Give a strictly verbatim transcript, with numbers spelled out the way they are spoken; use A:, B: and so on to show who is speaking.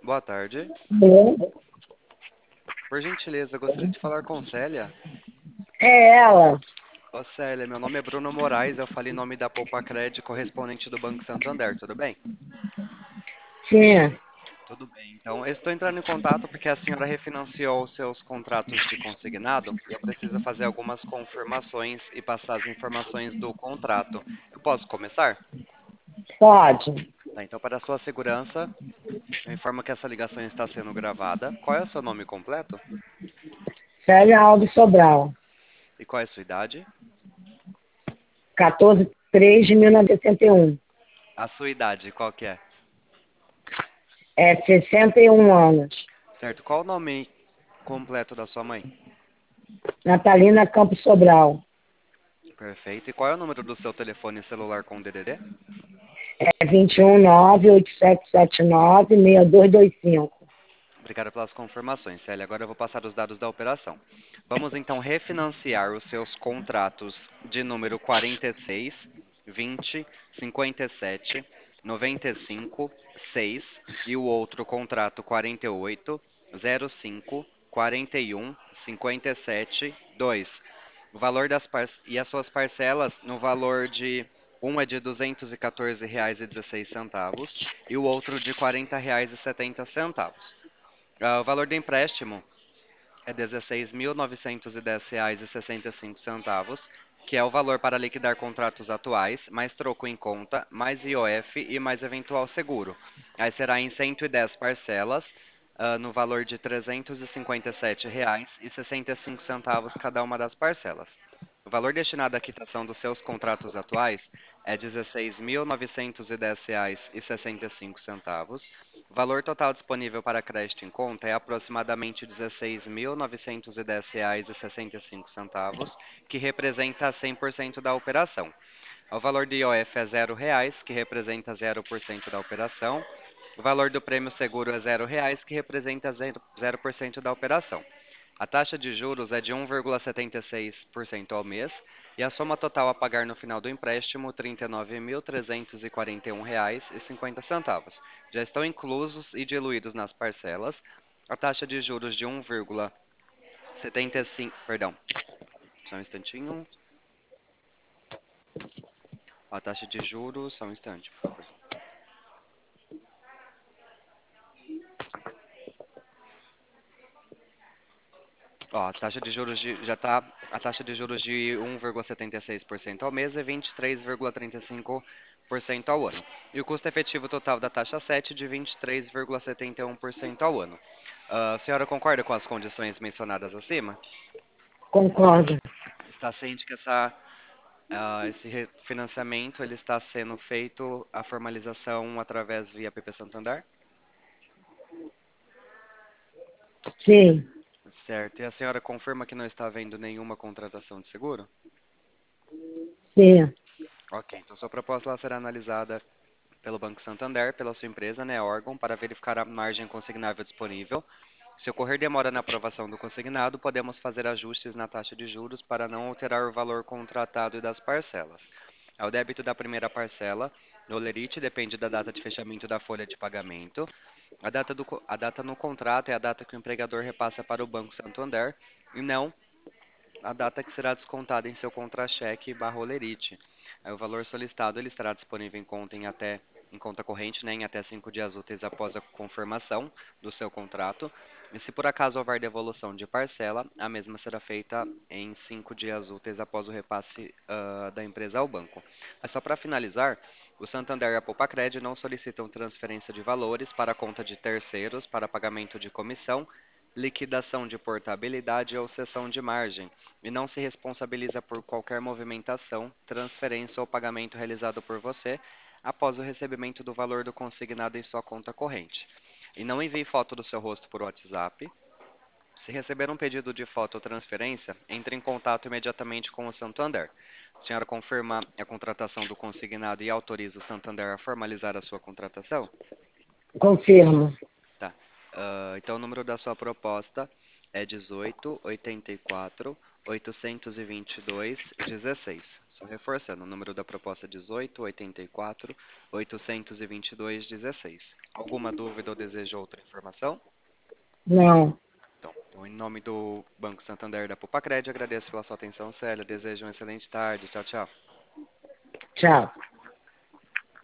A: Boa tarde.
B: Bom,
A: Por gentileza, gostaria de falar com Célia.
B: é ela.
A: Ô Célia, meu nome é Bruno Moraes, eu falo em nome da Poupa-Cred, correspondente do Banco Santander, tudo bem?
B: Sim.
A: Tudo bem. Então, eu estou entrando em contato porque a senhora refinanciou os seus contratos de consignado e eu preciso fazer algumas confirmações e passar as informações do contrato. Eu posso começar?
B: Pode.
A: Tá, então, para a sua segurança, eu informo que essa ligação está sendo gravada. Qual é o seu nome completo?
B: Célia Alves Sobral.
A: E qual é a sua idade?
B: quatorze de três de mil novecentos e sessenta e um.
A: A sua idade, qual que é?
B: É sessenta e um anos.
A: Certo. Qual o nome completo da sua mãe?
B: Natalina Campos Sobral.
A: Perfeito. E qual é o número do seu telefone celular com D D D?
B: É vinte e um nove oito sete sete nove seis dois dois cinco.
A: Obrigado pelas confirmações, Célia. Agora eu vou passar os dados da operação. Vamos então refinanciar os seus contratos de número quarenta e seis, vinte, cinquenta e sete, noventa e cinco, seis e o outro contrato quarenta e oito, zero cinco, quarenta e um, cinquenta e sete, dois. O valor das par... e as suas parcelas no valor de um é de duzentos e quatorze reais e dezesseis centavos e o outro de quarenta reais e setenta centavos. Ah, o valor do empréstimo é dezesseis mil novecentos e dez reais e sessenta e cinco centavos, que é o valor para liquidar contratos atuais, mais troco em conta, mais I O F e mais eventual seguro. Aí será em cento e dez parcelas, ah, no valor de trezentos e cinquenta e sete reais e sessenta e cinco centavos cada uma das parcelas. O valor destinado à quitação dos seus contratos atuais é dezesseis mil novecentos e dez reais e sessenta e cinco centavos. O valor total disponível para crédito em conta é aproximadamente dezesseis mil novecentos e dez reais e sessenta e cinco centavos, que representa cem por cento da operação. O valor do I O F é zero reais, que representa zero por cento da operação. O valor do prêmio seguro é zero reais, que representa zero por cento da operação. A taxa de juros é de um vírgula setenta e seis por cento ao mês e a soma total a pagar no final do empréstimo, trinta e nove mil trezentos e quarenta e um reais e cinquenta centavos. Já estão inclusos e diluídos nas parcelas a taxa de juros de um vírgula setenta e cinco, perdão, só um instantinho. A taxa de juros, só um instante, por favor. Ó, a taxa de juros de, já está a taxa de juros de um vírgula setenta e seis por cento ao mês e vinte e três vírgula trinta e cinco por cento ao ano. E o custo efetivo total da taxa sete de vinte e três vírgula setenta e um por cento ao ano. Ah, a senhora concorda com as condições mencionadas acima?
B: Concordo.
A: Está ciente que essa, ah, esse refinanciamento ele está sendo feito a formalização através via P P Santander?
B: Sim.
A: Certo. E a senhora confirma que não está havendo nenhuma contratação de seguro?
B: Sim.
A: Ok, então sua proposta ela será analisada pelo Banco Santander, pela sua empresa, né, órgão, para verificar a margem consignável disponível. Se ocorrer demora na aprovação do consignado, podemos fazer ajustes na taxa de juros para não alterar o valor contratado e das parcelas. O débito da primeira parcela no Lerite depende da data de fechamento da folha de pagamento. A data, do, a data no contrato é a data que o empregador repassa para o Banco Santander e não a data que será descontada em seu contra-cheque barra Olerite. Aí o valor solicitado ele estará disponível em conta em até em conta corrente, né, em até cinco dias úteis após a confirmação do seu contrato. E se por acaso houver devolução de parcela, a mesma será feita em cinco dias úteis após o repasse uh, da empresa ao banco. Mas só para finalizar, o Santander e a Poupa-Cred não solicitam transferência de valores para a conta de terceiros para pagamento de comissão, liquidação de portabilidade ou cessão de margem e não se responsabiliza por qualquer movimentação, transferência ou pagamento realizado por você após o recebimento do valor do consignado em sua conta corrente. E não envie foto do seu rosto por WhatsApp. Se receber um pedido de foto ou transferência, entre em contato imediatamente com o Santander. A senhora confirma a contratação do consignado e autoriza o Santander a formalizar a sua contratação?
B: Confirmo.
A: Tá. Ah, então o número da sua proposta é dezoito, oitenta e quatro, oitocentos e vinte e dois, dezesseis. Só reforçando, o número da proposta é dezoito, oitenta e quatro, oitocentos e vinte e dois, dezesseis. Alguma dúvida ou deseja outra informação?
B: Não.
A: Então, eu, em nome do Banco Santander da Pupacred, agradeço pela sua atenção, Célia. Desejo uma excelente tarde. Tchau, tchau.
B: Tchau.